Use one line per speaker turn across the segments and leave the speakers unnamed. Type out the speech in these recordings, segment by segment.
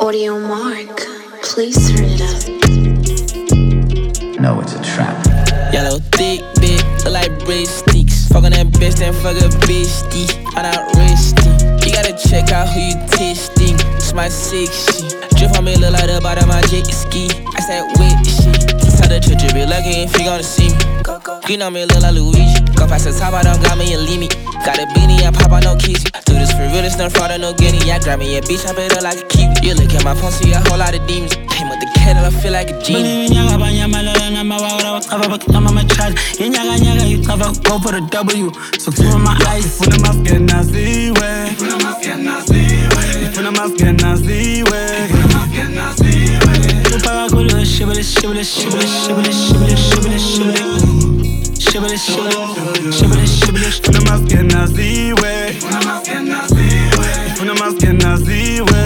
Audio Mark, please turn it up.
No, it's a trap.
Yellow thick bitch, look like bread sticks. Fuck on that bitch, then fuck a bestie. I'm not risky. You gotta check out who you testing. It's my sick shit. Drip on me look like the bottom of my jet ski. I said wet shit. Tell the church you be lucky if you gonna see me. Green on me look like Luigi. Go past the top, I don't got me and leave me. Got a beanie, I pop, I no kiss you. Do this for real, it's no fraud, no guinea. I grab me a bitch, I better like a kiwi. You look at my phone, see a whole lot of demons. Came with the kettle, I feel like a genie.
Go for the W, so two of my eyes. Funa masken na ziwe. Funa masken na ziwe. Funa masken na ziwe. Funa masken na ziwe. Tupaga kulu shibble shibble shibble shibble shibble shibble shibble shibble shibble shibble. Funa masken na ziwe. Funa masken na ziwe. Funa masken na ziwe.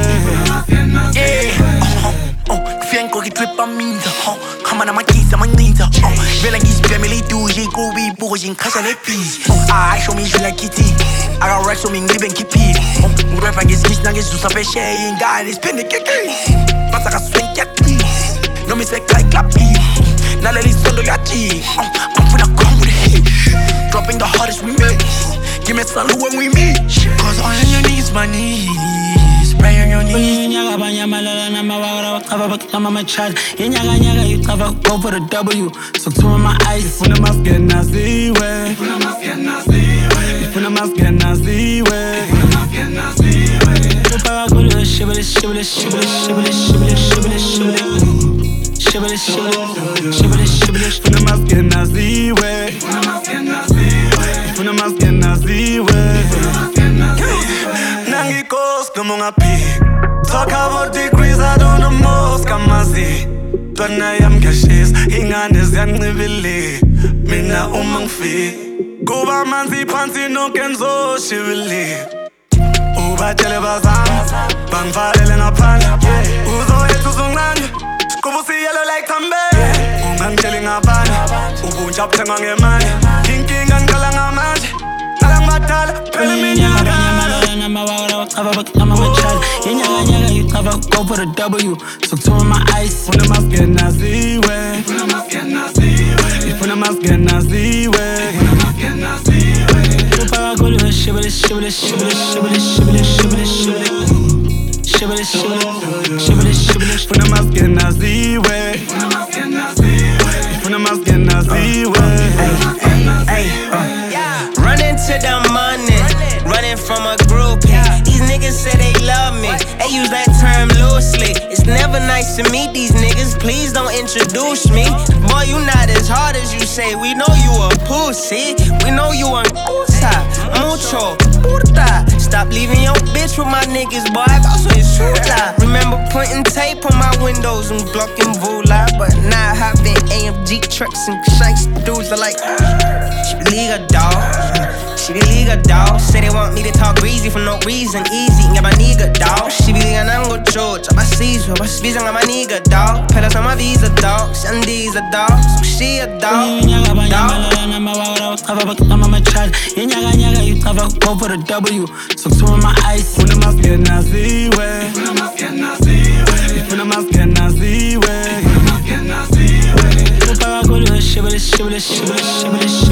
Fianco che trippa minza, come on, my keys, I'm a ninja. Vela gis family do je go be boys in casa le peas. I show me you like kitty. I got racks on me, living kippy. Rap and gis nuggets to sabe shame, guy is pin the kiki. Passa a swing cat please. No me say like clappy. Now let it sound yachi. I'm finna come with it. Dropping the hardest we make. Give me some when we meet. Cause all on your knees, my knees. Pray on your knees.
Go for the W, so two of my eyes. Funa masken na ziwe. Funa masken na ziwe. Funa masken na ziwe. Funa masken na ziwe. Tupaga kulu shibble shibble shibble shibble shibble shibble shibble shibble shibble shibble. Funa masken na ziwe. Funa masken na ziwe. Funa masken na ziwe.
Nangi kos como nga pig. Talk about degrees, I don't know most. Kamazi. Twana yam cashes, ingane ziyancibile. Mina umangfi. Kuba manzi phansi nonke ngizoshibile. Ubatshele bazami, bangivalele ngaphandle. Uzoyethu uzungqanye, kuba usiyelo like Tambe. Ungangitsheli ngabanye, ubuntsha buthengwa ngemali. Inkinga ngiqala ngamanje, qala ngibadala, phela iminyaka.
Go for the W, so two of my eyes. Funa masken na ziwe. Funa masken na ziwe. Funa masken na ziwe. Funa masken na ziwe. Tupaga kulu shibble shibble shibble shibble shibble shibble shibble shibble shibble shibble. Funa masken na ziwe. Funa masken na ziwe. Funa masken na ziwe.
Running to the money, running from a groupie. These niggas say they love me, they use that term loosely. It's never nice to meet these niggas, please don't introduce me. Boy, you not as hard as you say, we know you a pussy. We know you a mucho puta. Stop leaving your bitch with my niggas, boy, I soy suda. Remember putting tape on my windows and blocking Vula, but now I hop in AMG trucks and shice dudes are like, she believe a dog. She be liga dog. Say they want me to talk greasy for no reason. Easy, nga my nigga dog. She be liga nango church. I see her, but she's nga my nigga dog. Pelas on my visa dog. Sandy's a dog, so she a dog.
Go for the W, so two of my eyes. Funa masken na ziwe. Funa masken na ziwe. Funa masken na ziwe. Funa masken na ziwe. Tupaga kulu shibble shibble shibble shibble.